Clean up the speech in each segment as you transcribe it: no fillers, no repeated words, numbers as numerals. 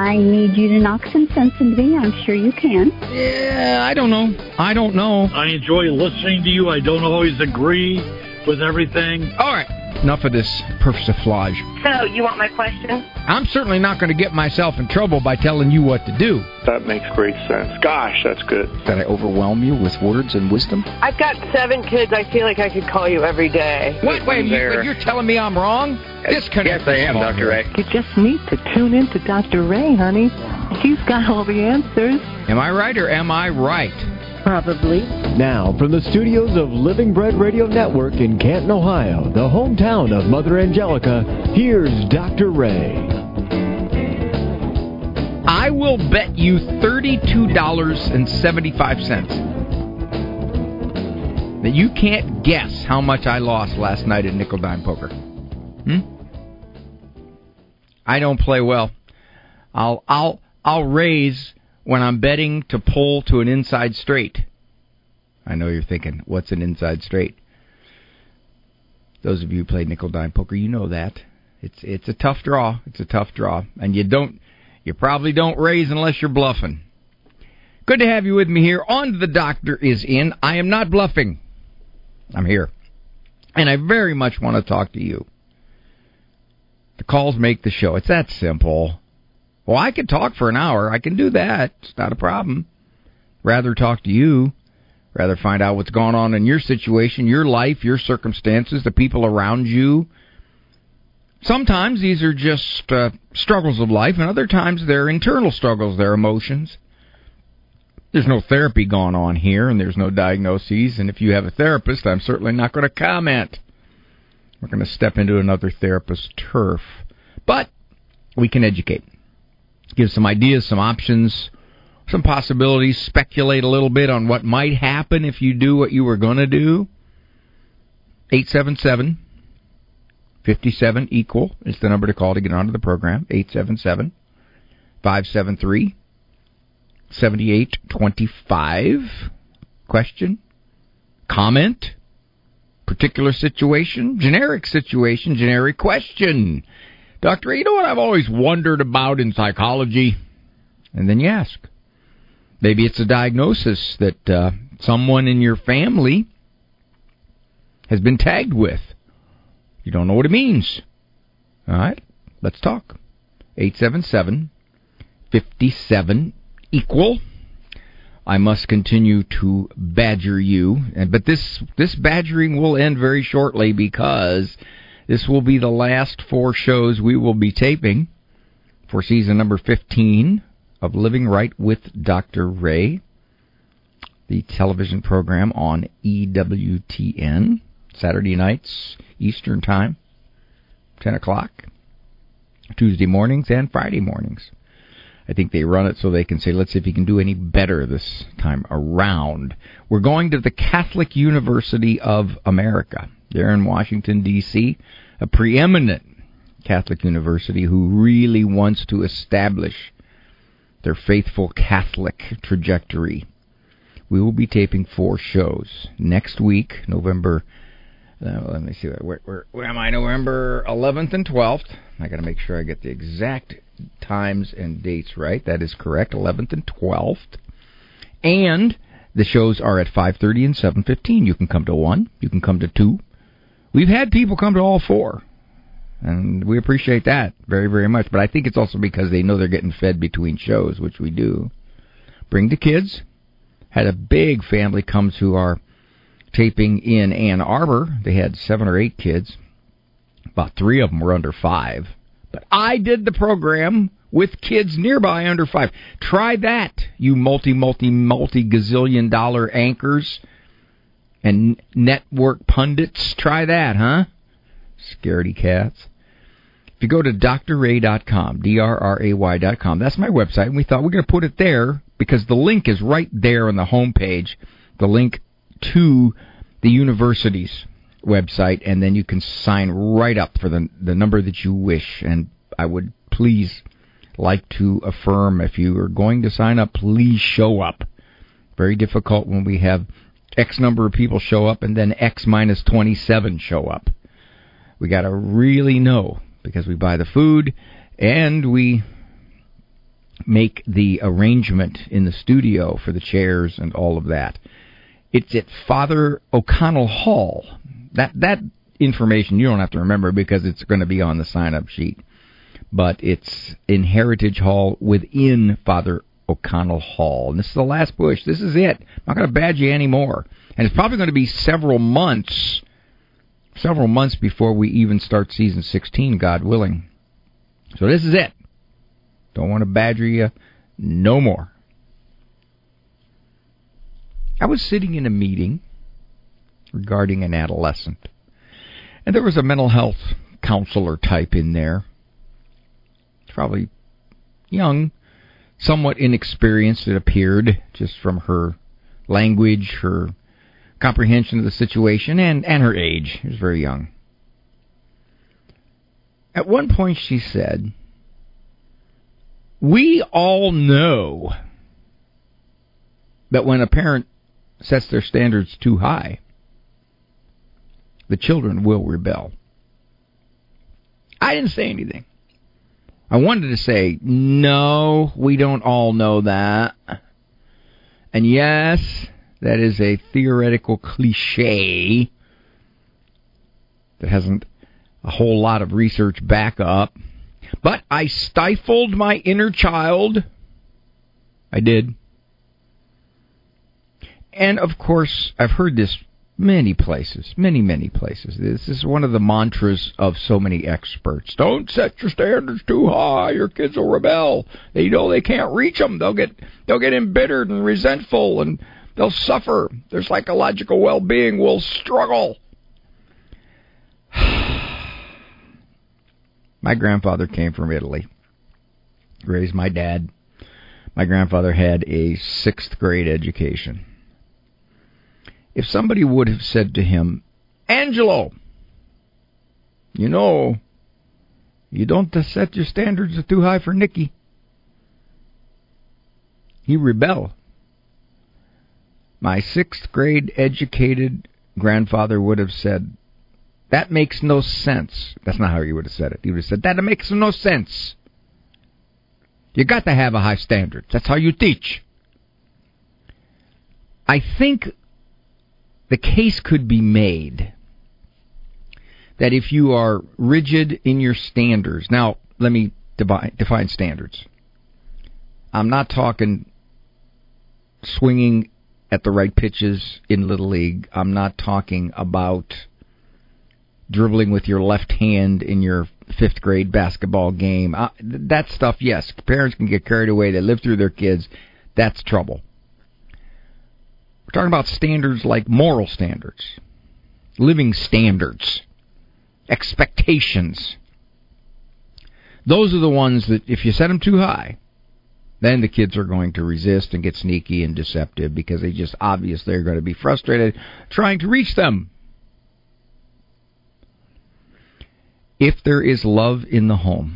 I need you to knock some sense into me. I'm sure you can. Yeah, I don't know. I enjoy listening to you. I don't always agree with everything. All right. Enough of this persiflage. So, you want my question? I'm certainly not going to get myself in trouble by telling you what to do. That makes great sense. Gosh, that's good. Did I overwhelm you with words and wisdom? I've got 7 kids. I feel like I could call you every day. Wait, you're telling me I'm wrong? Disconnect. Yes, I am, Dr. Ray. You just need to tune in to Dr. Ray, honey. He's got all the answers. Am I right or am I right? Probably. Now, from the studios of Living Bread Radio Network in Canton, Ohio, the hometown of Mother Angelica, here's Dr. Ray. I will bet you $32.75 that you can't guess how much I lost last night at Nickel Dime Poker. I don't play well. I'll raise when I'm betting to pull to an inside straight. I know you're thinking, what's an inside straight? Those of you who play nickel dime poker, you know that. It's a tough draw. It's a tough draw. And you probably don't raise unless you're bluffing. Good to have you with me here. On the Doctor is in. I am not bluffing. I'm here. And I very much want to talk to you. The calls make the show. It's that simple. Well, I can talk for an hour. I can do that. It's not a problem. Rather talk to you. Rather find out what's going on in your situation, your life, your circumstances, the people around you. Sometimes these are just struggles of life, and other times they're internal struggles, they're emotions. There's no therapy going on here, and there's no diagnoses, and if you have a therapist, I'm certainly not going to comment. We're going to step into another therapist's turf. But we can educate. Give some ideas, some options, some possibilities, speculate a little bit on what might happen if you do what you were going to do. 877-57-EQUAL is the number to call to get onto the program. 877-573-7825. Question? Comment? Particular situation? Generic situation? Generic question? Doctor, you know what I've always wondered about in psychology? And then you ask. Maybe it's a diagnosis that someone in your family has been tagged with. You don't know what it means. All right, let's talk. 877-57-EQUAL. I must continue to badger you, but this badgering will end very shortly because this will be the last 4 shows we will be taping for season number 15 of Living Right with Dr. Ray, the television program on EWTN, Saturday nights, Eastern Time, 10 o'clock, Tuesday mornings and Friday mornings. I think they run it so they can say, let's see if you can do any better this time around. We're going to the Catholic University of America. They're in Washington, D.C., a preeminent Catholic university who really wants to establish their faithful Catholic trajectory. We will be taping 4 shows. Next week, November, let me see, where am I? November 11th and 12th. I got to make sure I get the exact times and dates right. That is correct, 11th and 12th. And the shows are at 5:30 and 7:15. You can come to 1. You can come to 2. We've had people come to all 4, and we appreciate that very, very much. But I think it's also because they know they're getting fed between shows, which we do. Bring the kids. Had a big family come to our taping in Ann Arbor. They had 7 or 8 kids. About 3 of them were under 5. But I did the program with kids nearby under 5. Try that, you multi-gazillion dollar anchors and network pundits. Try that, huh? Scaredy cats. If you go to drray.com, drray.com, that's my website, and we thought we're going to put it there because the link is right there on the homepage, the link to the university's website, and then you can sign right up for the number that you wish. And I would please like to affirm, if you are going to sign up, please show up. Very difficult when we have X number of people show up and then X minus 27 show up. We got to really know, because we buy the food and we make the arrangement in the studio for the chairs and all of that. It's at Father O'Connell Hall. That information you don't have to remember because it's going to be on the sign-up sheet. But it's in Heritage Hall within Father O'Connell Hall. And this is the last push. This is it. I'm not going to badge you anymore. And it's probably going to be several months before we even start season 16, God willing. So this is it. Don't want to badger you no more. I was sitting in a meeting regarding an adolescent, and there was a mental health counselor type in there. Probably young, somewhat inexperienced, it appeared, just from her language, her comprehension of the situation, and her age. She was very young. At one point she said, "We all know that when a parent sets their standards too high, the children will rebel." I didn't say anything. I wanted to say, no, we don't all know that. And yes, that is a theoretical cliche that hasn't a whole lot of research back up. But I stifled my inner child. I did. And, of course, I've heard this many places, many places. This is one of the mantras of so many experts. Don't set your standards too high. Your kids will rebel. They know they can't reach them. They'll get embittered and resentful, and they'll suffer. Their psychological well-being will struggle. My grandfather came from Italy. Raised my dad. My grandfather had a 6th grade education. If somebody would have said to him, "Angelo, you know, you don't set your standards too high for Nicky," he rebelled. My 6th grade educated grandfather would have said, "That makes no sense." That's not how he would have said it. He would have said, "That makes no sense. You got to have a high standard. That's how you teach." I think the case could be made that if you are rigid in your standards... Now, let me define standards. I'm not talking swinging at the right pitches in Little League. I'm not talking about dribbling with your left hand in your 5th grade basketball game. That stuff, yes, parents can get carried away. They live through their kids. That's trouble. We're talking about standards like moral standards, living standards, expectations. Those are the ones that if you set them too high, then the kids are going to resist and get sneaky and deceptive because they just obviously are going to be frustrated trying to reach them. If there is love in the home,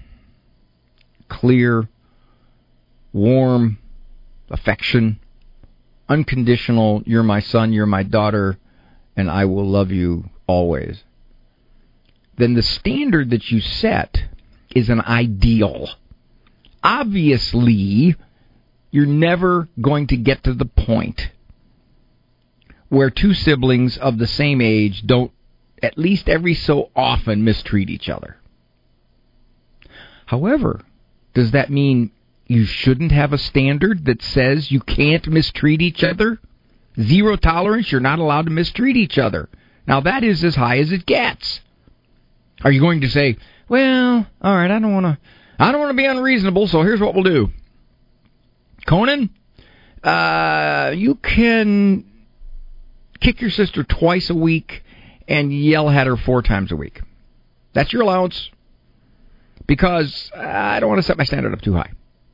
clear, warm affection, unconditional, you're my son, you're my daughter, and I will love you always, then the standard that you set is an ideal. Obviously, you're never going to get to the point where two siblings of the same age don't at least every so often mistreat each other. However, does that mean you shouldn't have a standard that says you can't mistreat each other? Zero tolerance, you're not allowed to mistreat each other. Now that is as high as it gets. Are you going to say, well, all right, I don't want to be unreasonable, so here's what we'll do. Conan, you can kick your sister twice a week and yell at her 4 times a week. That's your allowance, because I don't want to set my standard up too high.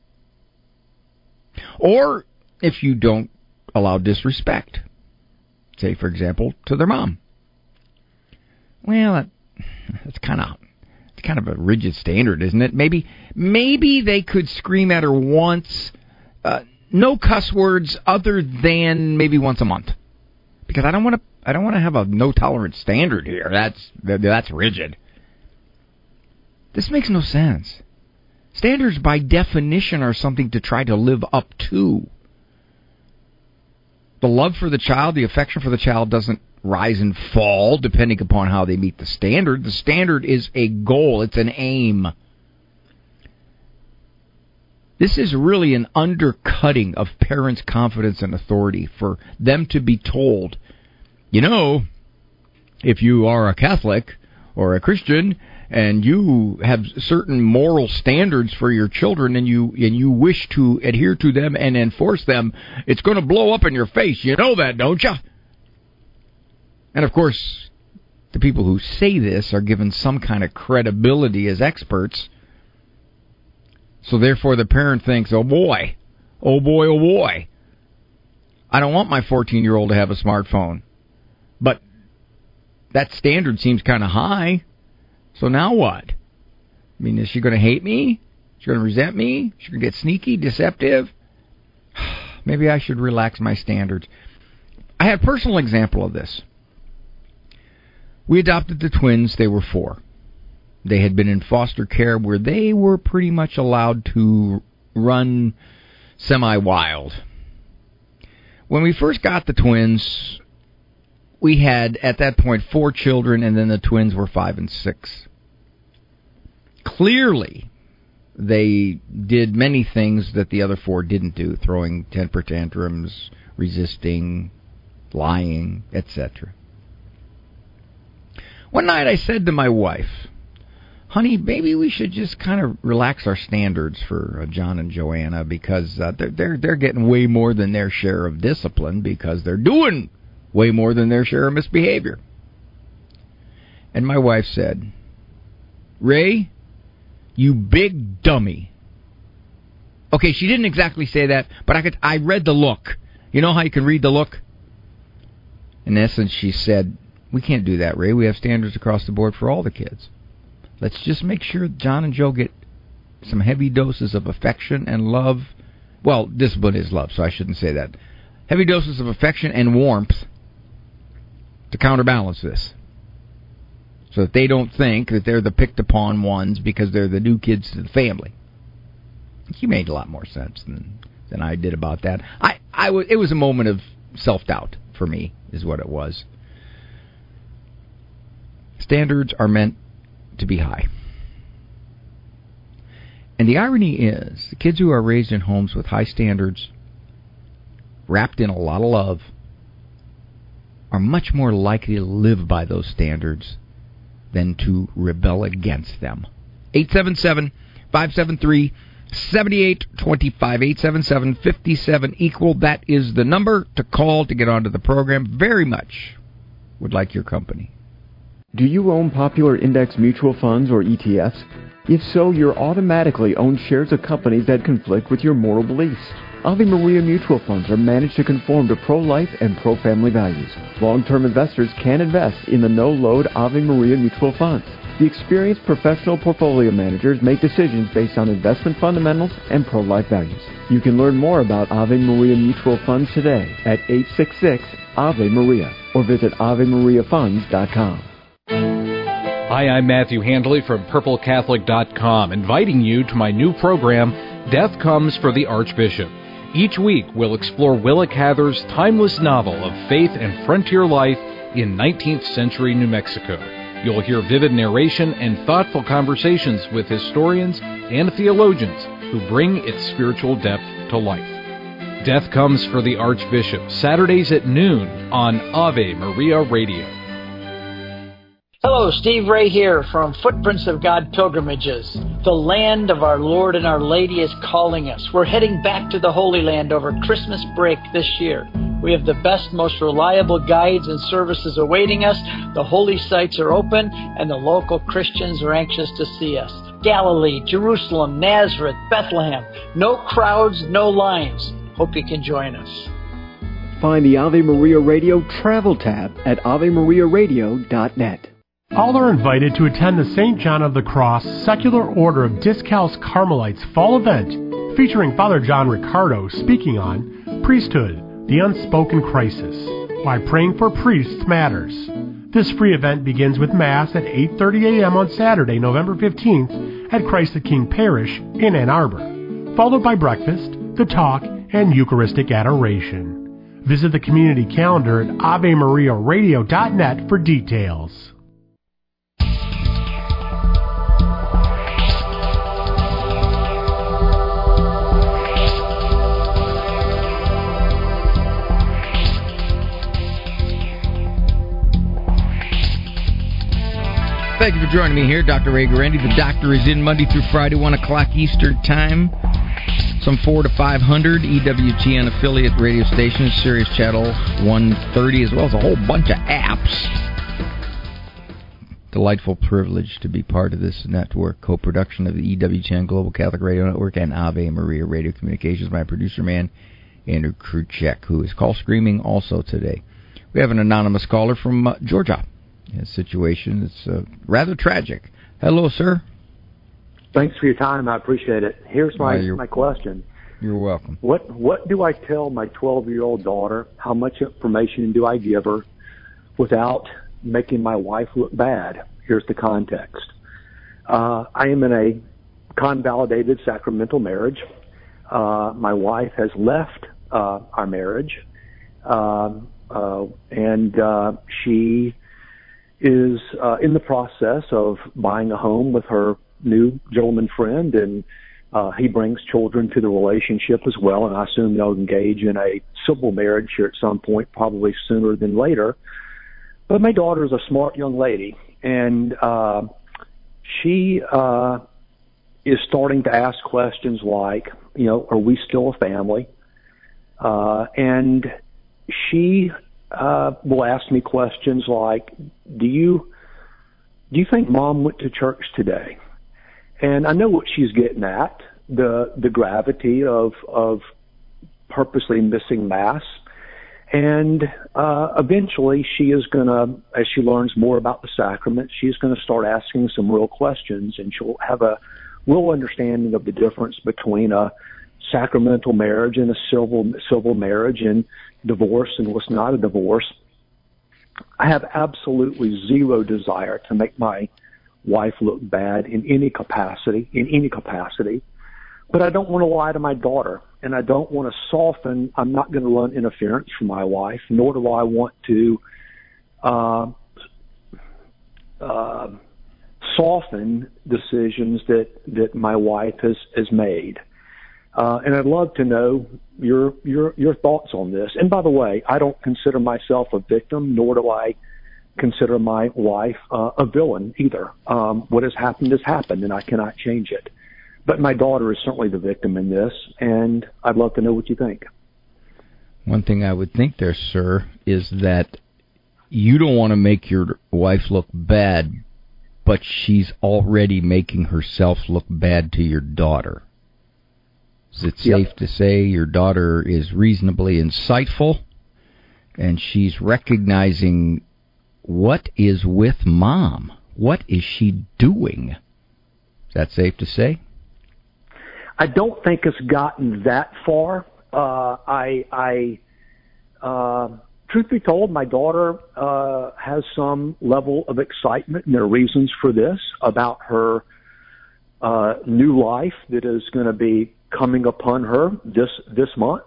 Or if you don't allow disrespect, say, for example, to their mom. Well, that's kind of a rigid standard, isn't it? Maybe they could scream at her once, no cuss words other than maybe once a month, because I don't want to have a no tolerance standard here. That's rigid. This makes no sense. Standards, by definition, are something to try to live up to. The love for the child, the affection for the child doesn't rise and fall depending upon how they meet the standard. The standard is a goal. It's an aim. This is really an undercutting of parents' confidence and authority for them to be told, you know, if you are a Catholic or a Christian and you have certain moral standards for your children and you wish to adhere to them and enforce them, it's going to blow up in your face. You know that, don't you? And, of course, the people who say this are given some kind of credibility as experts. So, therefore, the parent thinks, oh, boy, oh, boy, oh, boy. I don't want my 14-year-old to have a smartphone. But that standard seems kind of high. So now what? I mean, is she going to hate me? Is she going to resent me? Is she going to get sneaky, deceptive? Maybe I should relax my standards. I had a personal example of this. We adopted the twins. They were 4. They had been in foster care where they were pretty much allowed to run semi-wild. When we first got the twins, we had, at that point, 4 children, and then the twins were 5 and 6. Clearly, they did many things that the other 4 didn't do, throwing temper tantrums, resisting, lying, etc. One night I said to my wife, honey, maybe we should just kind of relax our standards for John and Joanna because they're getting way more than their share of discipline because they're doing way more than their share of misbehavior. And my wife said, Ray, you big dummy. Okay, she didn't exactly say that, but I read the look. You know how you can read the look? In essence, she said, we can't do that, Ray. We have standards across the board for all the kids. Let's just make sure John and Joe get some heavy doses of affection and love. Well, discipline is love, so I shouldn't say that. Heavy doses of affection and warmth to counterbalance this. So that they don't think that they're the picked-upon ones because they're the new kids to the family. He made a lot more sense than I did about that. It was a moment of self-doubt for me, is what it was. Standards are meant to be high. And the irony is, the kids who are raised in homes with high standards, wrapped in a lot of love, are much more likely to live by those standards than to rebel against them. 877-573-7825. 877-57-EQUAL. That is the number to call to get onto the program. Very much would like your company. Do you own popular index mutual funds or ETFs? If so, you're automatically owned shares of companies that conflict with your moral beliefs. Ave Maria mutual funds are managed to conform to pro-life and pro-family values. Long-term investors can invest in the no-load Ave Maria mutual funds. The experienced professional portfolio managers make decisions based on investment fundamentals and pro-life values. You can learn more about Ave Maria mutual funds today at 866-AVE-MARIA or visit AveMariaFunds.com. Hi, I'm Matthew Handley from PurpleCatholic.com, inviting you to my new program, Death Comes for the Archbishop. Each week, we'll explore Willa Cather's timeless novel of faith and frontier life in 19th century New Mexico. You'll hear vivid narration and thoughtful conversations with historians and theologians who bring its spiritual depth to life. Death Comes for the Archbishop, Saturdays at noon on Ave Maria Radio. Hello, Steve Ray here from Footprints of God Pilgrimages. The land of our Lord and our Lady is calling us. We're heading back to the Holy Land over Christmas break this year. We have the best, most reliable guides and services awaiting us. The holy sites are open, and the local Christians are anxious to see us. Galilee, Jerusalem, Nazareth, Bethlehem. No crowds, no lines. Hope you can join us. Find the Ave Maria Radio travel tab at AveMariaRadio.net. All are invited to attend the St. John of the Cross Secular Order of Discalced Carmelites fall event featuring Father John Ricardo speaking on Priesthood, the Unspoken Crisis, Why Praying for Priests Matters. This free event begins with Mass at 8:30 a.m. on Saturday, November 15th at Christ the King Parish in Ann Arbor, followed by breakfast, the talk, and Eucharistic adoration. Visit the community calendar at AveMariaRadio.net for details. Thank you for joining me here, Dr. Ray Guarendi. The Doctor is in Monday through Friday, 1 o'clock Eastern Time, some 4 to 500 EWTN affiliate radio stations, Sirius Channel 130, as well as a whole bunch of apps. Delightful privilege to be part of this network, co-production of the EWTN Global Catholic Radio Network and Ave Maria Radio Communications. My producer man, Andrew Kruchek, who is call screaming also today. We have an anonymous caller from Georgia. A situation that's rather tragic. Hello, sir. Thanks for your time. I appreciate it. Here's my question. You're welcome. What do I tell my 12-year-old daughter? How much information do I give her without making my wife look bad? Here's the context. I am in a con-validated sacramental marriage. My wife has left our marriage, and she is in the process of buying a home with her new gentleman friend, and he brings children to the relationship as well, and I assume they'll engage in a civil marriage here at some point, probably sooner than later. But my daughter is a smart young lady, and she is starting to ask questions like, are we still a family? And she will ask me questions like, do you think Mom went to church today? And I know what she's getting at, the gravity of purposely missing Mass. And eventually she is going to, as she learns more about the sacrament, she's going to start asking some real questions, and she'll have a real understanding of the difference between a sacramental marriage and a civil marriage, and divorce and what's not a divorce. I have absolutely zero desire to make my wife look bad in any capacity, but I don't want to lie to my daughter, and I don't want to soften. I'm not going to run interference from my wife, nor do I want to soften decisions that my wife has made. And I'd love to know your thoughts on this. And by the way, I don't consider myself a victim, nor do I consider my wife a villain either. What has happened, and I cannot change it. But my daughter is certainly the victim in this, and I'd love to know what you think. One thing I would think there, sir, is that you don't want to make your wife look bad, but she's already making herself look bad to your daughter. Is it safe to say your daughter is reasonably insightful, and she's recognizing what is with Mom? What is she doing? Is that safe to say? I don't think it's gotten that far. Truth be told, my daughter has some level of excitement, and there are reasons for this, about her new life that is going to be coming upon her this month.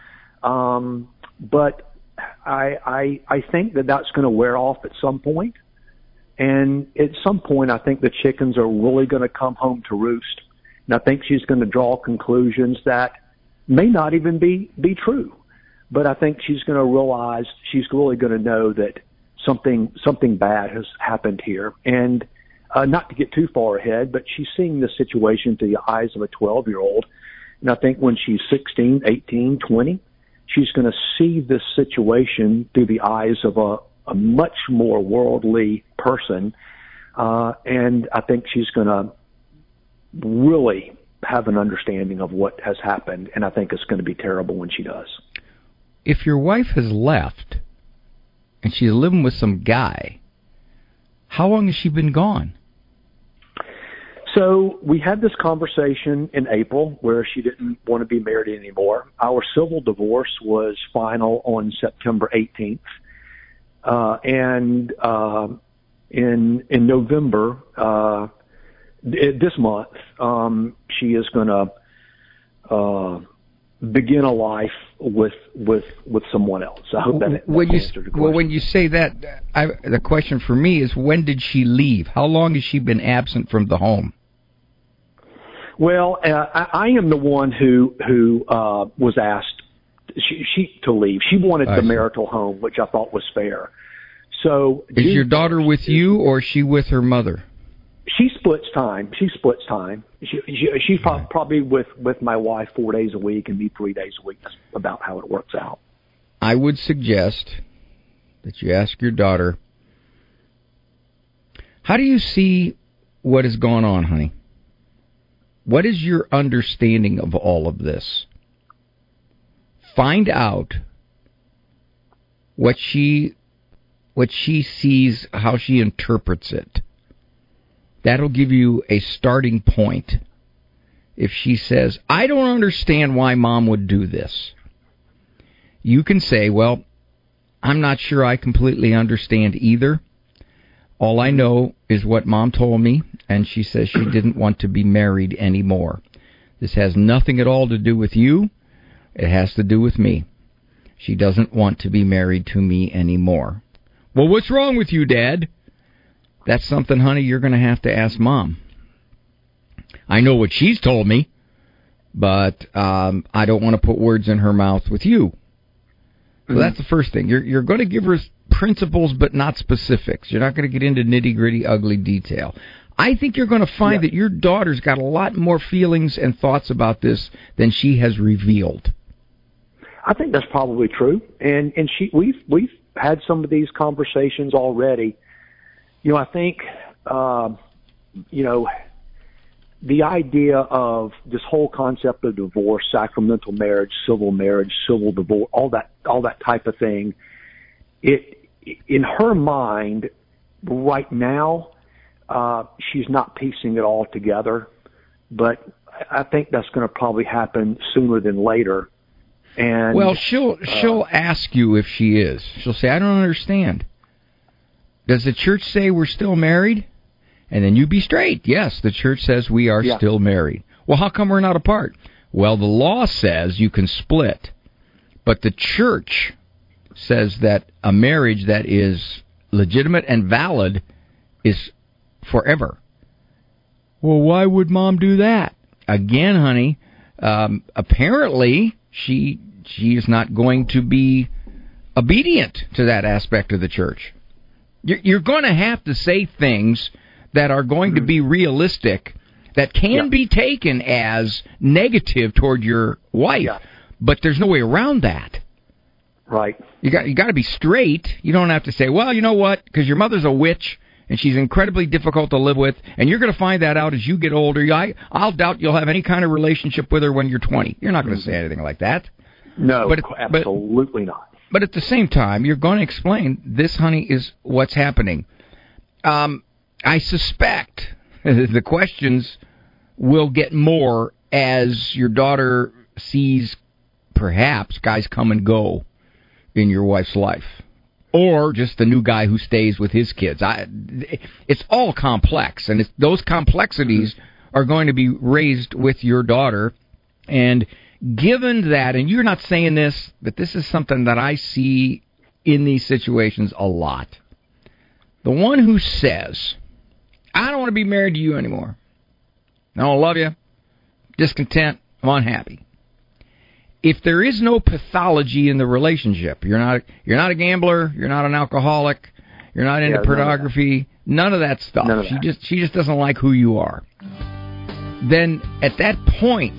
But I think that's going to wear off at some point. And at some point, I think the chickens are really going to come home to roost. And I think she's going to draw conclusions that may not even be true. But I think she's going to realize, she's really going to know that something bad has happened here. And not to get too far ahead, but she's seeing this situation through the eyes of a 12-year-old. And I think when she's 16, 18, 20, she's going to see this situation through the eyes of a much more worldly person. And I think she's going to really have an understanding of what has happened. And I think it's going to be terrible when she does. If your wife has left and she's living with some guy, how long has she been gone? So we had this conversation in April where she didn't want to be married anymore. Our civil divorce was final on September 18th. And in November, this month, she is going to begin a life with someone else. I hope that answered your question. Well, when you say that, the question for me is, when did she leave? How long has she been absent from the home? Well, I am the one who was asked she to leave. She wanted the marital home, which I thought was fair. So, is your daughter with you, or is she with her mother? She splits time. She's probably with my wife 4 days a week and me 3 days a week. That's about how it works out. I would suggest that you ask your daughter, how do you see what has gone on, honey? What is your understanding of all of this? Find out what she sees, how she interprets it. That'll give you a starting point. If she says, I don't understand why Mom would do this, you can say, well, I'm not sure I completely understand either. All I know is what Mom told me, and she says she didn't want to be married anymore. This has nothing at all to do with you. It has to do with me. She doesn't want to be married to me anymore. Well, what's wrong with you, Dad? That's something, honey, you're going to have to ask Mom. I know what she's told me, but I don't want to put words in her mouth with you. So that's the first thing. You're going to give her principles, but not specifics. You're not going to get into nitty-gritty, ugly detail. I think you're going to find that your daughter's got a lot more feelings and thoughts about this than she has revealed. I think that's probably true, and we've had some of these conversations already. I think, the idea of this whole concept of divorce, sacramental marriage, civil divorce, all that type of thing, in her mind right now, she's not piecing it all together, but I think that's going to probably happen sooner than later. And well, she'll ask you if she is. She'll say, I don't understand. Does the church say we're still married? And then you be straight. Yes, the church says we are still married. Well, how come we're not apart? Well, the law says you can split. But the church says that a marriage that is legitimate and valid is forever. Well, why would Mom do that? Again, honey, apparently she is not going to be obedient to that aspect of the church. You're going to have to say things that are going to be realistic, that can be taken as negative toward your wife, but there's no way around that. Right. You got to be straight. You don't have to say, well, you know what, because your mother's a witch and she's incredibly difficult to live with, and you're going to find that out as you get older. I'll doubt you'll have any kind of relationship with her when you're 20. You're not going to say anything like that. No, absolutely not. But at the same time, you're going to explain, this, honey, is what's happening. I suspect the questions will get more as your daughter sees, perhaps, guys come and go in your wife's life. Or just the new guy who stays with his kids. It's all complex, and those complexities are going to be raised with your daughter. And given that, and you're not saying this, but this is something that I see in these situations a lot. The one who says, I don't want to be married to you anymore. I don't love you. Discontent. I'm unhappy. If there is no pathology in the relationship, you're not a gambler, you're not an alcoholic, you're not into pornography, none of that stuff. She just doesn't like who you are. Then at that point,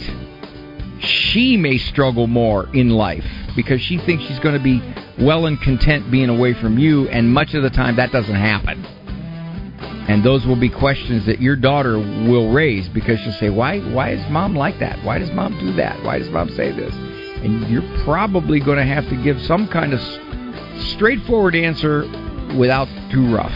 she may struggle more in life because she thinks she's going to be well and content being away from you, and much of the time that doesn't happen. And those will be questions that your daughter will raise because she'll say, why is Mom like that? Why does Mom do that? Why does Mom say this? And you're probably going to have to give some kind of straightforward answer without too rough.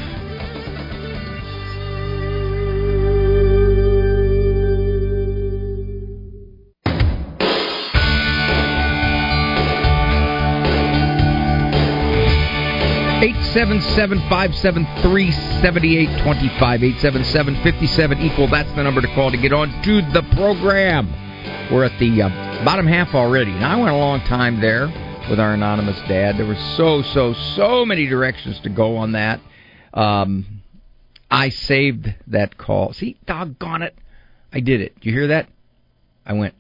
877-573-7825. 877-57-EQUAL. That's the number to call to get on to the program. We're at the bottom half already. Now, I went a long time there with our anonymous dad. There were so many directions to go on that. I saved that call. See, doggone it. I did it. Did you hear that? I went,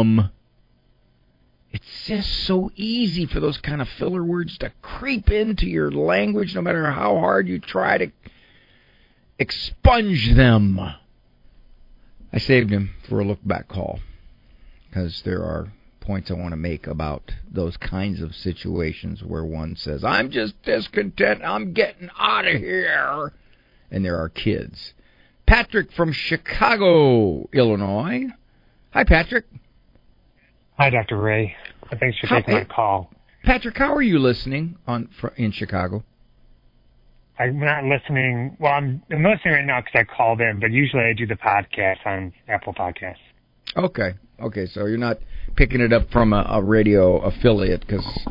It's just so easy for those kind of filler words to creep into your language, no matter how hard you try to expunge them. I saved him for a look-back call, because there are points I want to make about those kinds of situations where one says, I'm just discontent, I'm getting out of here. And there are kids. Patrick from Chicago, Illinois. Hi, Patrick. Hi, Dr. Ray. Thanks for taking my call. Patrick, how are you listening in Chicago? I'm not listening. Well, I'm listening right now because I called in, but usually I do the podcast on Apple Podcasts. Okay, so you're not picking it up from a radio affiliate,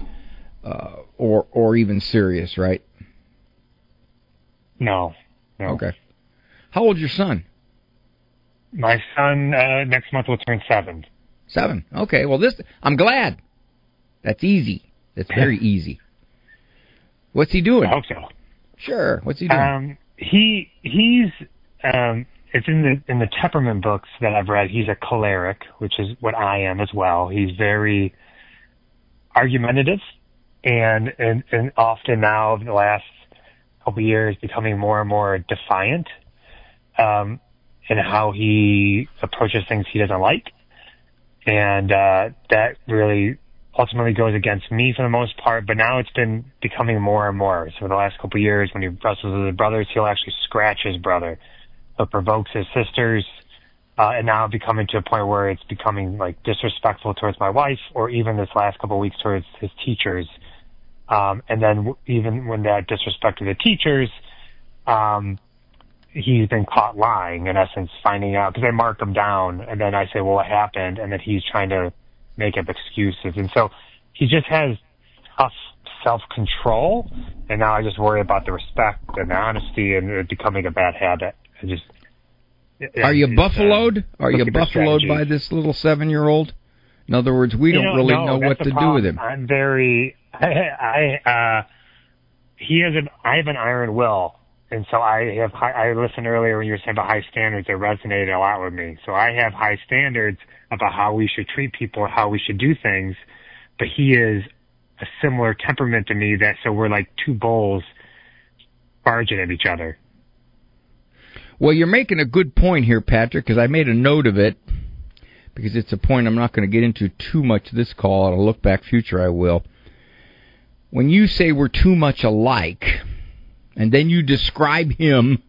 or even Sirius, right? No. Okay. How old's your son? My son next month will turn 7. 7. Okay. Well, I'm glad. That's easy. That's very easy. What's he doing? I hope so. Sure. What's he doing? He's it's in the temperament books that I've read. He's a choleric, which is what I am as well. He's very argumentative, and often now in the last couple of years becoming more and more defiant in how he approaches things he doesn't like. And that really ultimately goes against me for the most part, but now it's been becoming more and more. So for the last couple of years, when he wrestles with his brothers, he'll actually scratch his brother. So it provokes his sisters, and now becoming to a point where it's becoming like disrespectful towards my wife, or even this last couple of weeks towards his teachers. And then even when that disrespect to the teachers, he's been caught lying, in essence, finding out, because I mark him down, and then I say, well, what happened? And then he's trying to make up excuses. And so he just has tough self-control, and now I just worry about the respect and the honesty and it becoming a bad habit. Are you buffaloed? Are you buffaloed by this little 7-year-old? In other words, we don't really know what to do with him. I'm very... I have an iron will, and so I listened earlier when you were saying about high standards. It resonated a lot with me. So I have high standards about how we should treat people, how we should do things. But he is a similar temperament to me, so we're like two bulls barging at each other. Well, you're making a good point here, Patrick, because I made a note of it, because it's a point I'm not going to get into too much this call. At a look back future, I will. When you say we're too much alike, and then you describe him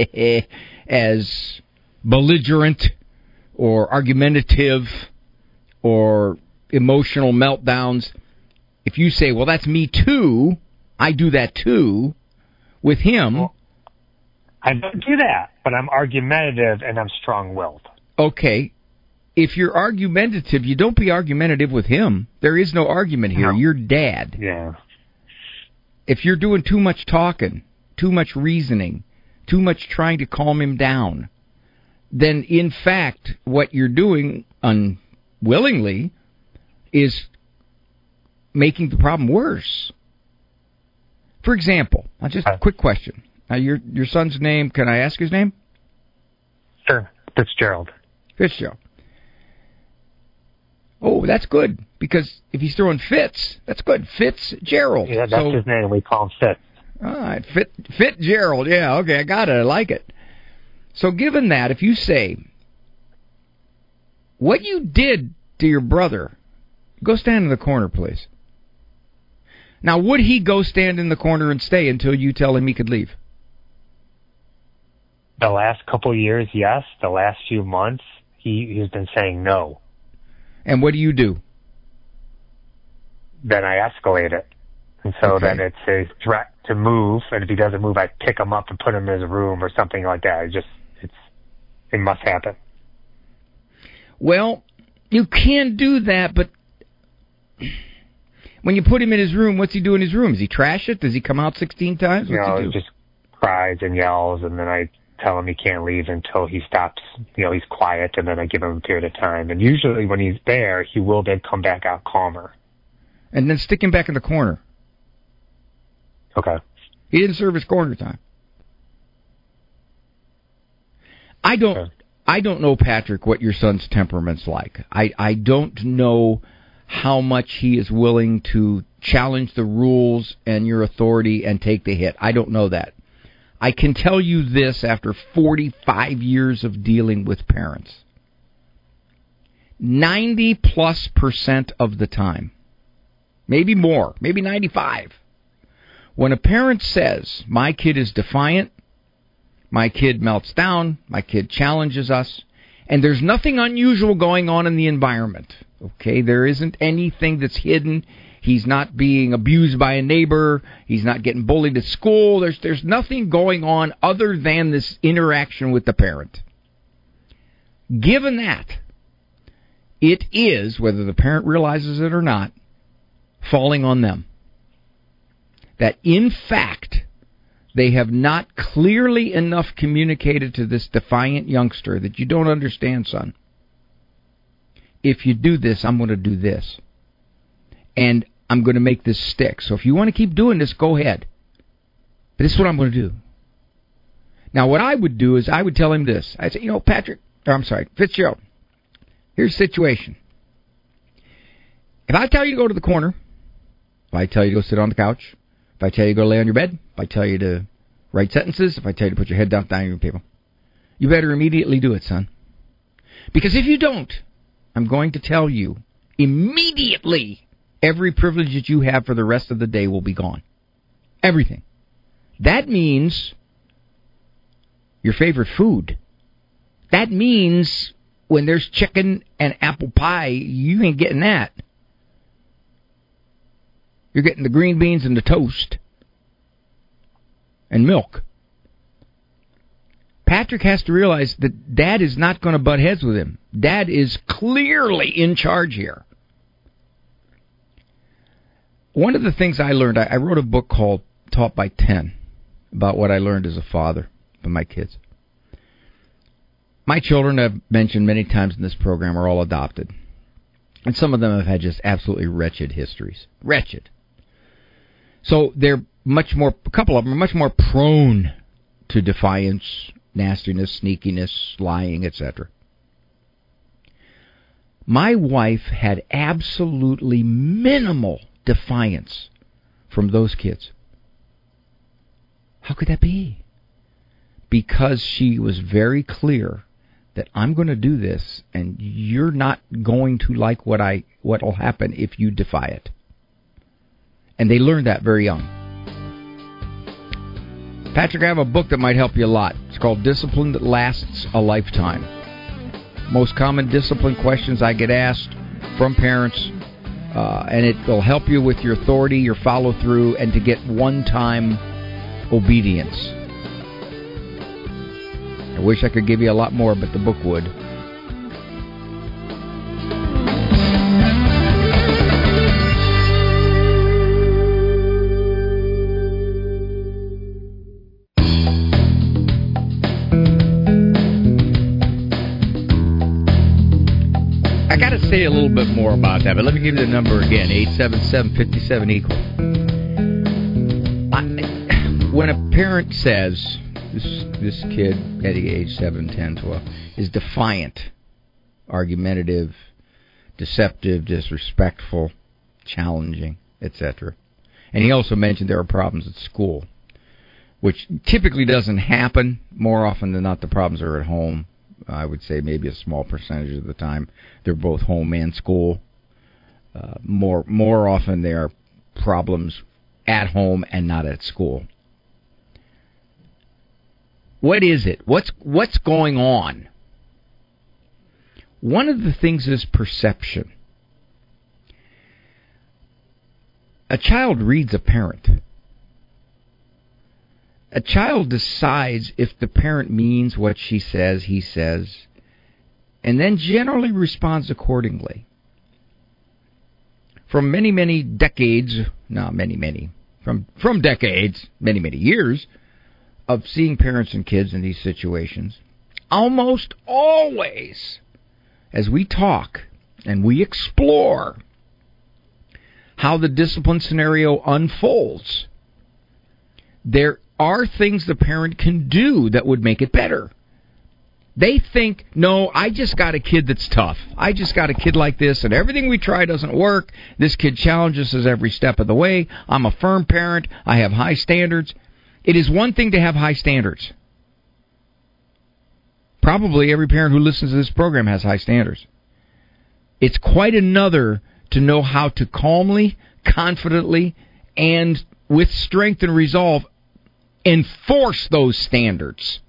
as belligerent or argumentative or emotional meltdowns, if you say, well, that's me too, I do that too, with him... Well, I don't do that, but I'm argumentative and I'm strong-willed. Okay. If you're argumentative, you don't be argumentative with him. There is no argument here. No. You're dad. Yeah. If you're doing too much talking, too much reasoning, too much trying to calm him down, then in fact what you're doing unwillingly is making the problem worse. For example, just a quick question. Your son's name, can I ask his name? Sure. Fitzgerald. Oh, that's good, because if he's throwing fits, that's good. Fitzgerald. Yeah, that's his name. We call him Fitz. All right, Fitzgerald. Yeah, okay, I got it. I like it. So given that, if you say, what you did to your brother, go stand in the corner, please. Now, would he go stand in the corner and stay until you tell him he could leave? The last couple of years, yes. The last few months, he's been saying no. And what do you do? Then I escalate it. And so then it's a threat to move, and if he doesn't move, I pick him up and put him in his room or something like that. It must happen. Well, you can do that, but When you put him in his room, what's he do in his room? Does he trash it? Does he come out 16 times? What's he do? He just cries and yells, and then I tell him he can't leave until he stops, he's quiet, and then I give him a period of time. And usually when he's there, he will then come back out calmer. And then stick him back in the corner. Okay. He didn't serve his corner time. I don't know, Patrick, what your son's temperament's like. I don't know how much he is willing to challenge the rules and your authority and take the hit. I don't know that. I can tell you this after 45 years of dealing with parents. 90+% of the time, maybe more, maybe 95, when a parent says, my kid is defiant, my kid melts down, my kid challenges us, and there's nothing unusual going on in the environment, okay? There isn't anything that's hidden. He's not being abused by a neighbor. He's not getting bullied at school. There's nothing going on other than this interaction with the parent. Given that, it is, whether the parent realizes it or not, falling on them. That, in fact, they have not clearly enough communicated to this defiant youngster that you don't understand, son. If you do this, I'm going to do this. And I'm going to make this stick. So if you want to keep doing this, go ahead. But this is what I'm going to do. Now, what I would do is I would tell him this. I'd say, Fitzgerald, here's the situation. If I tell you to go to the corner, if I tell you to go sit on the couch, if I tell you to go lay on your bed, if I tell you to write sentences, if I tell you to put your head down on your table, you better immediately do it, son. Because if you don't, I'm going to tell you immediately every privilege that you have for the rest of the day will be gone. Everything. That means your favorite food. That means when there's chicken and apple pie, you ain't getting that. You're getting the green beans and the toast and milk. Patrick has to realize that Dad is not going to butt heads with him. Dad is clearly in charge here. One of the things I learned, I wrote a book called Taught by 10 about what I learned as a father from my kids. My children, I've mentioned many times in this program, are all adopted. And some of them have had just absolutely wretched histories. Wretched. So they're a couple of them are much more prone to defiance, nastiness, sneakiness, lying, etc. My wife had absolutely minimal defiance from those kids. How could that be? Because she was very clear that I'm going to do this, and you're not going to like what will happen if you defy it. And they learned that very young. Patrick, I have a book that might help you a lot. It's called Discipline That Lasts a Lifetime. Most common discipline questions I get asked from parents, and it will help you with your authority, your follow-through, and to get one-time obedience. I wish I could give you a lot more, but the book would. I got to say a little bit more about that, but let me give you the number again, 877-57-EQUAL. When a parent says, this kid at the age 7, 10, 12, is defiant, argumentative, deceptive, disrespectful, challenging, etc. And he also mentioned there are problems at school, which typically doesn't happen. More often than not, the problems are at home. I would say maybe a small percentage of the time they're both home and school. More often there are problems at home and not at school. What is it? What's going on? One of the things is perception. A child reads a parent. A child decides if the parent means what she says, he says, and then generally responds accordingly. from many, many decades, from decades, many, many years of seeing parents and kids in these situations, almost always, as we talk and we explore how the discipline scenario unfolds, there are things the parent can do that would make it better. They think, no, I just got a kid that's tough. I just got a kid like this, and everything we try doesn't work. This kid challenges us every step of the way. I'm a firm parent. I have high standards. It is one thing to have high standards. Probably every parent who listens to this program has high standards. It's quite another to know how to calmly, confidently, and with strength and resolve enforce those standards.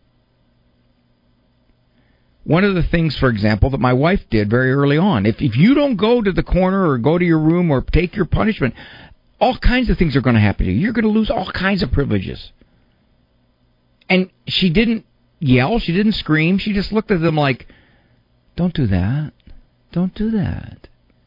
One of the things, for example, that my wife did very early on, if you don't go to the corner or go to your room or take your punishment, all kinds of things are going to happen to you. You're going to lose all kinds of privileges. And she didn't yell, she didn't scream, she just looked at them like, don't do that, don't do that.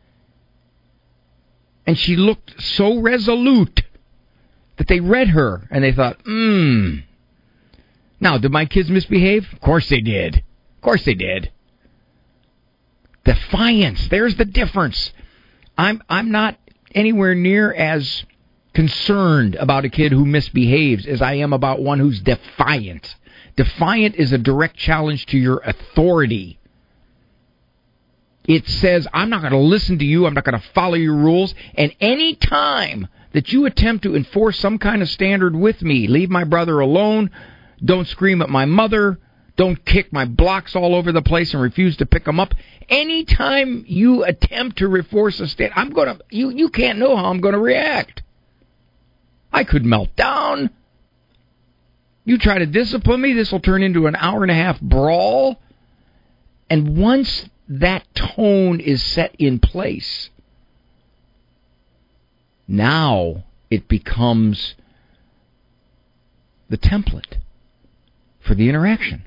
And she looked so resolute that they read her and they thought, Now, did my kids misbehave? Of course they did. Of course they did. Defiance. There's the difference. I'm not anywhere near as concerned about a kid who misbehaves as I am about one who's defiant. Defiant is a direct challenge to your authority. It says, I'm not going to listen to you. I'm not going to follow your rules. And any time that you attempt to enforce some kind of standard with me, leave my brother alone, don't scream at my mother, don't kick my blocks all over the place and refuse to pick them up. Anytime you attempt to enforce a standard, you can't know how I'm going to react. I could melt down. You try to discipline me, this will turn into an hour-and-a-half brawl. And once that tone is set in place, now it becomes the template for the interaction.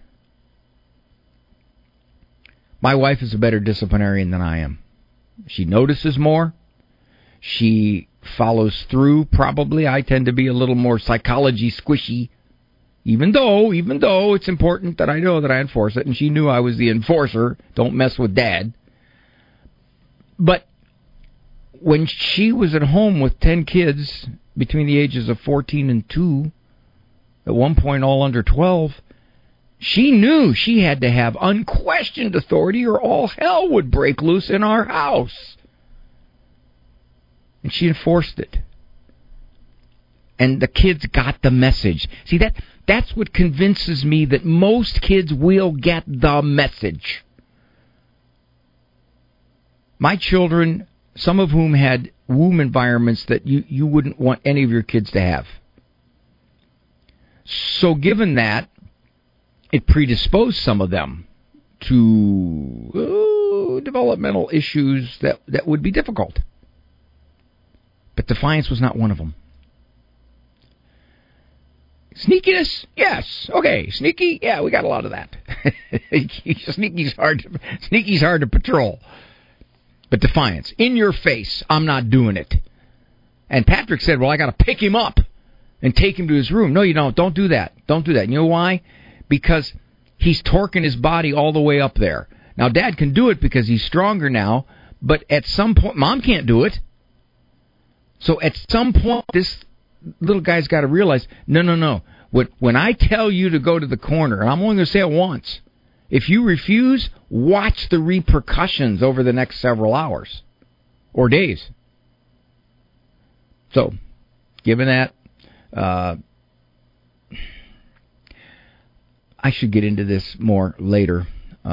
My wife is a better disciplinarian than I am. She notices more. She follows through, probably. I tend to be a little more psychology squishy, even though it's important that I know that I enforce it, and she knew I was the enforcer. Don't mess with Dad. But when she was at home with 10 kids between the ages of 14 and 2, at one point all under 12, she knew she had to have unquestioned authority or all hell would break loose in our house. And she enforced it. And the kids got the message. See, that's what convinces me that most kids will get the message. My children, some of whom had womb environments that you wouldn't want any of your kids to have. So given that, it predisposed some of them to developmental issues that would be difficult. But defiance was not one of them. Sneakiness? Yes. Okay. Sneaky? Yeah, we got a lot of that. Sneaky's hard to patrol. But defiance. In your face. I'm not doing it. And Patrick said, well, I got to pick him up and take him to his room. No, you don't. Don't do that. Don't do that. You know why? Because he's torquing his body all the way up there. Now, Dad can do it because he's stronger now, but at some point, Mom can't do it. So at some point, this little guy's got to realize, no. When I tell you to go to the corner, and I'm only going to say it once, if you refuse, watch the repercussions over the next several hours or days. So, given that, I should get into this more later.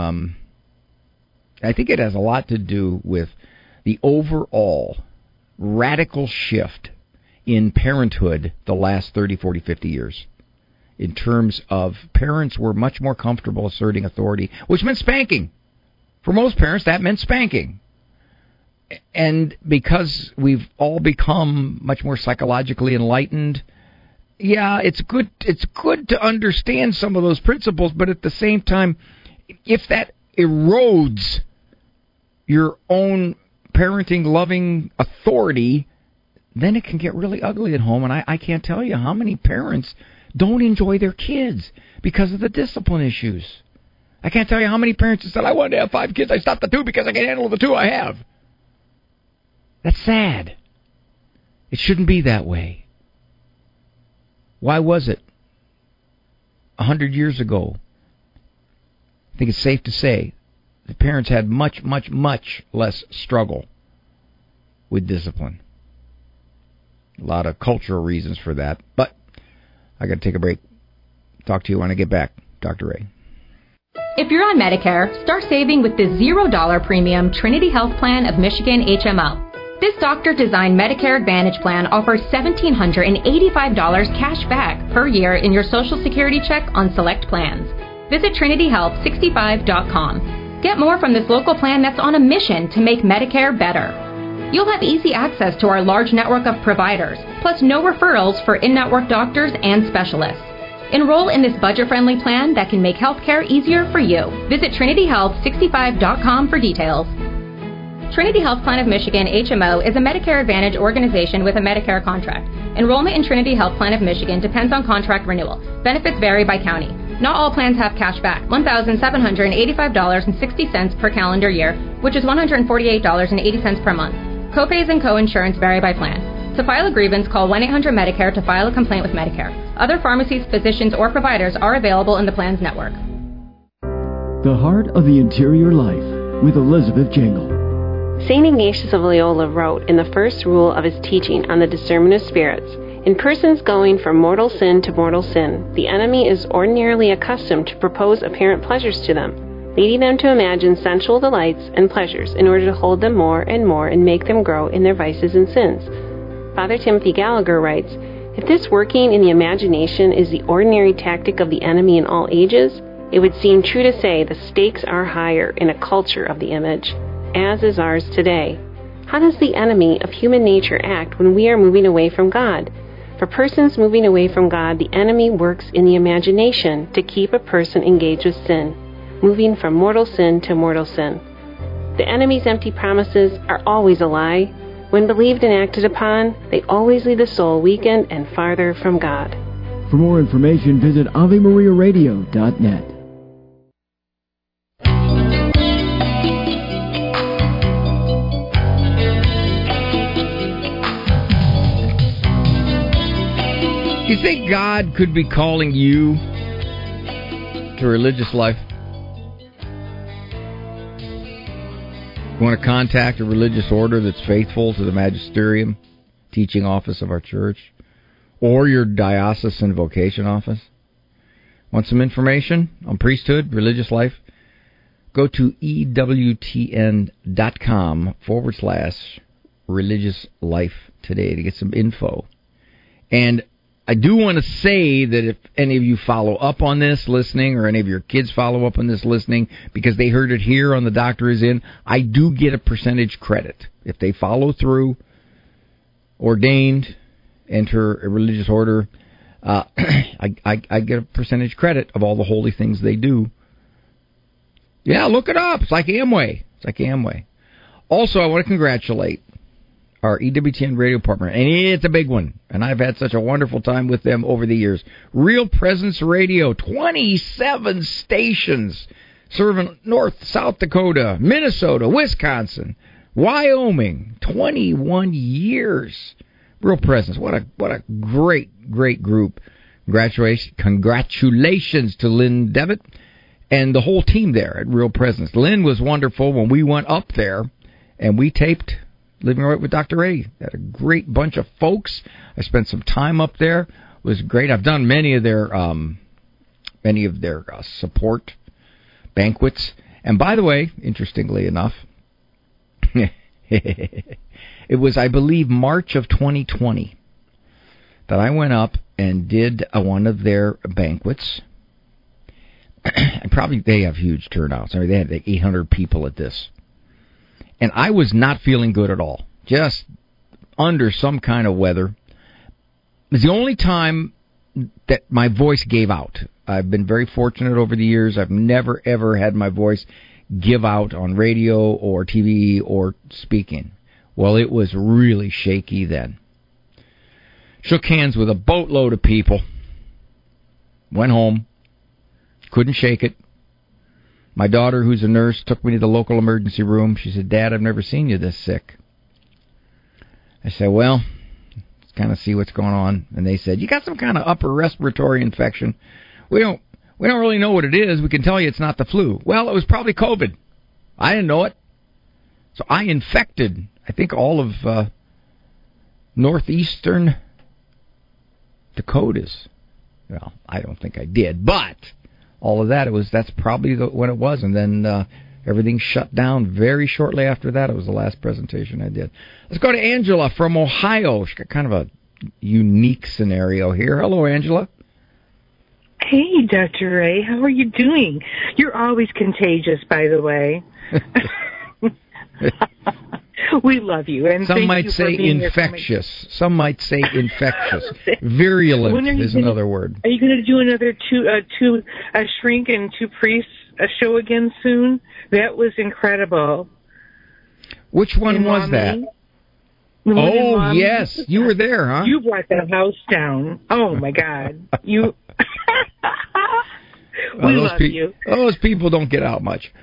I think it has a lot to do with the overall radical shift in parenthood the last 30, 40, 50 years. In terms of parents were much more comfortable asserting authority, which meant spanking. For most parents, that meant spanking. And because we've all become much more psychologically enlightened, yeah, it's good to understand some of those principles, but at the same time, if that erodes your own parenting, loving authority, then it can get really ugly at home. And I can't tell you how many parents don't enjoy their kids because of the discipline issues. I can't tell you how many parents have said, I wanted to have 5 kids, I stopped at 2 because I can't handle the 2 I have. That's sad. It shouldn't be that way. Why was it? 100 years ago, I think it's safe to say, the parents had much, much, much less struggle with discipline. A lot of cultural reasons for that, but I got to take a break. Talk to you when I get back. Dr. Ray. If you're on Medicare, start saving with the $0 premium Trinity Health Plan of Michigan HMO. This doctor-designed Medicare Advantage plan offers $1,785 cash back per year in your Social Security check on select plans. Visit TrinityHealth65.com. Get more from this local plan that's on a mission to make Medicare better. You'll have easy access to our large network of providers, plus no referrals for in-network doctors and specialists. Enroll in this budget-friendly plan that can make healthcare easier for you. Visit TrinityHealth65.com for details. Trinity Health Plan of Michigan, HMO, is a Medicare Advantage organization with a Medicare contract. Enrollment in Trinity Health Plan of Michigan depends on contract renewal. Benefits vary by county. Not all plans have cash back, $1,785.60 per calendar year, which is $148.80 per month. Copays and co-insurance vary by plan. To file a grievance, call 1-800-MEDICARE to file a complaint with Medicare. Other pharmacies, physicians, or providers are available in the plan's network. The Heart of the Interior Life with Elizabeth Jangle. St. Ignatius of Loyola wrote in the first rule of his teaching on the discernment of spirits, in persons going from mortal sin to mortal sin, the enemy is ordinarily accustomed to propose apparent pleasures to them, leading them to imagine sensual delights and pleasures in order to hold them more and more and make them grow in their vices and sins. Father Timothy Gallagher writes, if this working in the imagination is the ordinary tactic of the enemy in all ages, it would seem true to say the stakes are higher in a culture of the image, as is ours today. How does the enemy of human nature act when we are moving away from God? For persons moving away from God, the enemy works in the imagination to keep a person engaged with sin, moving from mortal sin to mortal sin. The enemy's empty promises are always a lie. When believed and acted upon, they always lead the soul weakened and farther from God. For more information, visit AveMariaRadio.net. You think God could be calling you to religious life? You want to contact a religious order that's faithful to the magisterium, teaching office of our church, or your diocesan vocation office? Want some information on priesthood, religious life? Go to EWTN.com/religious life today to get some info. And I do want to say that if any of you follow up on this listening, or any of your kids follow up on this listening because they heard it here on The Doctor Is In, I do get a percentage credit. If they follow through, ordained, enter a religious order, I get a percentage credit of all the holy things they do. Yeah, look it up. It's like Amway. Also, I want to congratulate our EWTN radio partner, and it's a big one, and I've had such a wonderful time with them over the years. Real Presence Radio, 27 stations, serving North, South Dakota, Minnesota, Wisconsin, Wyoming, 21 years. Real Presence, what a great group. Congratulations to Lynn Devitt and the whole team there at Real Presence. Lynn was wonderful when we went up there, and we taped Living Right with Dr. Ray. Had a great bunch of folks. I spent some time up there. It was great. I've done many of their support banquets. And by the way, interestingly enough, it was, I believe, March of 2020 that I went up and did one of their banquets. And probably they have huge turnouts. I mean, they had like 800 people at this. And I was not feeling good at all, just under some kind of weather. It was the only time that my voice gave out. I've been very fortunate over the years. I've never, ever had my voice give out on radio or TV or speaking. Well, it was really shaky then. Shook hands with a boatload of people. Went home. Couldn't shake it. My daughter, who's a nurse, took me to the local emergency room. She said, "Dad, I've never seen you this sick." I said, "Well, let's kind of see what's going on." And they said, "You got some kind of upper respiratory infection. We don't really know what it is. We can tell you it's not the flu." Well, it was probably COVID. I didn't know it. So I infected, I think, all of northeastern Dakotas. Well, I don't think I did, but all of that, that's probably when it was. And then everything shut down very shortly after that. It was the last presentation I did. Let's go to Angela from Ohio. She's got kind of a unique scenario here. Hello, Angela. Hey, Dr. Ray. How are you doing? You're always contagious, by the way. We love you. And some might say infectious. Some might say infectious. Virulent is another word. Are you going to do another shrink and two priests show again soon? That was incredible. Which one was that? Oh, yes. You were there, huh? You brought that house down. Oh, my God. You... We love you. Those people don't get out much.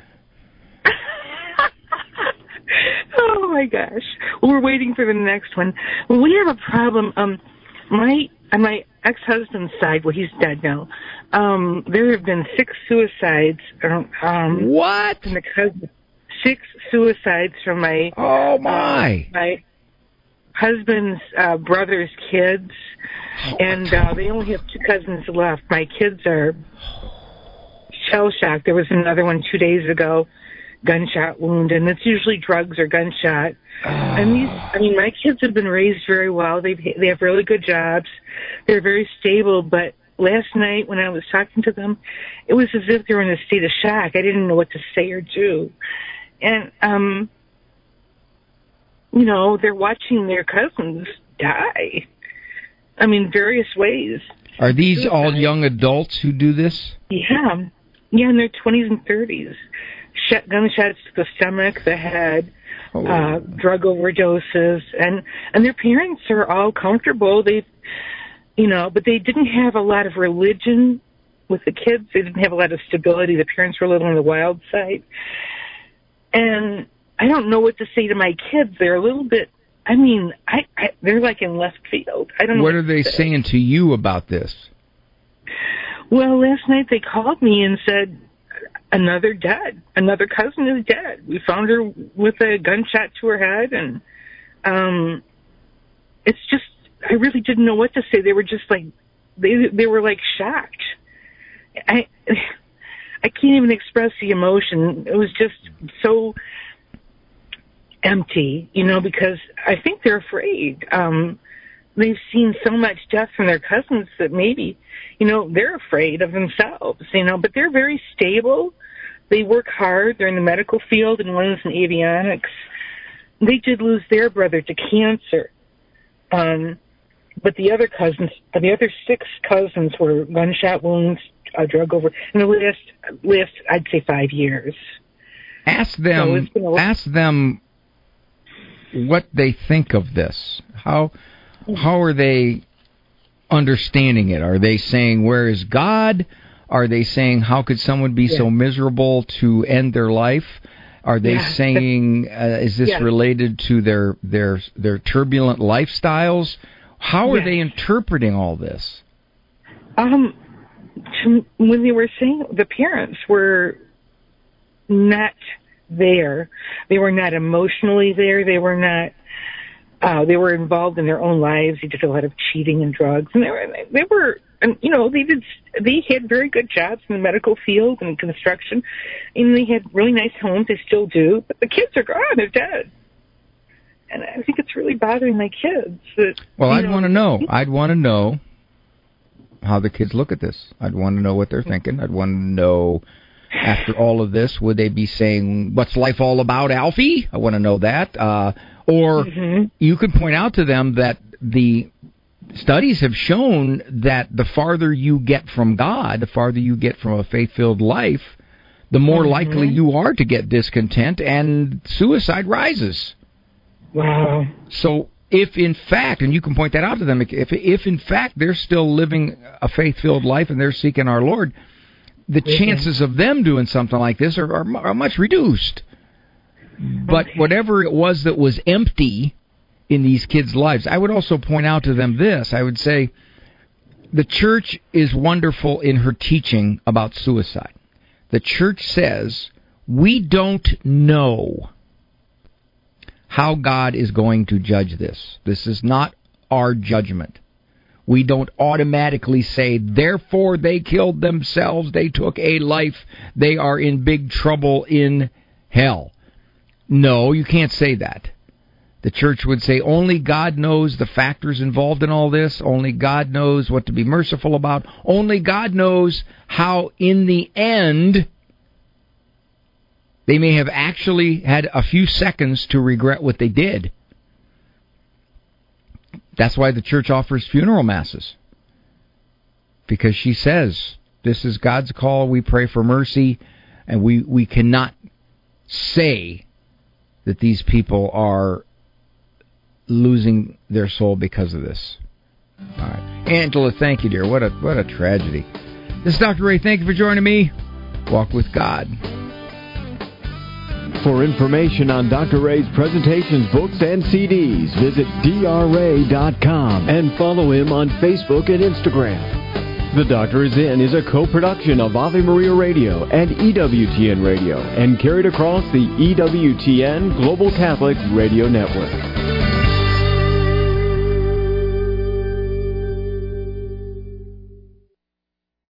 Oh, my gosh. Well, we're waiting for the next one. Well, we have a problem. My ex-husband's side, well, he's dead now. There have been 6 suicides. What? 6 suicides from my... Oh, my. My husband's brother's kids. And they only have 2 cousins left. My kids are shell-shocked. There was another one 2 days ago. Gunshot wound, and it's usually drugs or gunshot. And my kids have been raised very well. They have really good jobs. They're very stable. But last night when I was talking to them, it was as if they were in a state of shock. I didn't know what to say or do. And they're watching their cousins die. Various ways. Are these all young adults who do this? Yeah, in their 20s and 30s. Gunshots to the stomach, the head, drug overdoses, and their parents are all comfortable. But they didn't have a lot of religion with the kids. They didn't have a lot of stability. The parents were a little on the wild side. And I don't know what to say to my kids. They're a little bit, they're like in left field. I don't know. What are they saying to you about this? Well, last night they called me and said, another cousin is dead. We found her with a gunshot to her head, and it's just, I really didn't know what to say. They were just like, they were like shocked. I can't even express the emotion. It was just so empty, because I think they're afraid. They've seen so much death from their cousins that maybe, they're afraid of themselves, but they're very stable. They work hard. They're in the medical field, and one's in avionics. They did lose their brother to cancer. But the other 6 cousins were gunshot wounds, drug over, in the last, I'd say 5 years. Ask them what they think of this. How are they understanding it? Are they saying, "Where is God?" Are they saying, "How could someone be so miserable to end their life?" Are they saying, "Is this related to their turbulent lifestyles?" How are they interpreting all this? When they were saying, the parents were not there. They were not emotionally there. They were not. They were involved in their own lives. They did a lot of cheating and drugs, and they were. And they had very good jobs in the medical field and construction, and they had really nice homes. They still do, but the kids are gone. They're dead, and I think it's really bothering my kids. I'd want to know. I'd want to know how the kids look at this. I'd want to know what they're thinking. I'd want to know, after all of this, would they be saying, "What's life all about, Alfie?" I want to know that. Or you could point out to them that the studies have shown that the farther you get from God, the farther you get from a faith-filled life, the more likely you are to get discontent, and suicide rises. Wow. So if in fact, and you can point that out to them, if in fact they're still living a faith-filled life and they're seeking our Lord, the chances of them doing something like this are much reduced. But whatever it was that was empty in these kids' lives, I would also point out to them this. I would say the church is wonderful in her teaching about suicide. The church says, we don't know how God is going to judge this. This is not our judgment. We don't automatically say, therefore they killed themselves, they took a life, they are in big trouble in hell. No, you can't say that. The church would say only God knows the factors involved in all this. Only God knows what to be merciful about. Only God knows how, in the end, they may have actually had a few seconds to regret what they did. That's why the church offers funeral masses. Because she says, this is God's call, we pray for mercy, and we cannot say that these people are losing their soul because of this. All right. Angela, thank you, dear. What a tragedy. This is Dr. Ray. Thank you for joining me. Walk with God. For information on Dr. Ray's presentations, books, and CDs, visit drray.com and follow him on Facebook and Instagram. The Doctor Is In is a co-production of Ave Maria Radio and EWTN Radio and carried across the EWTN Global Catholic Radio Network.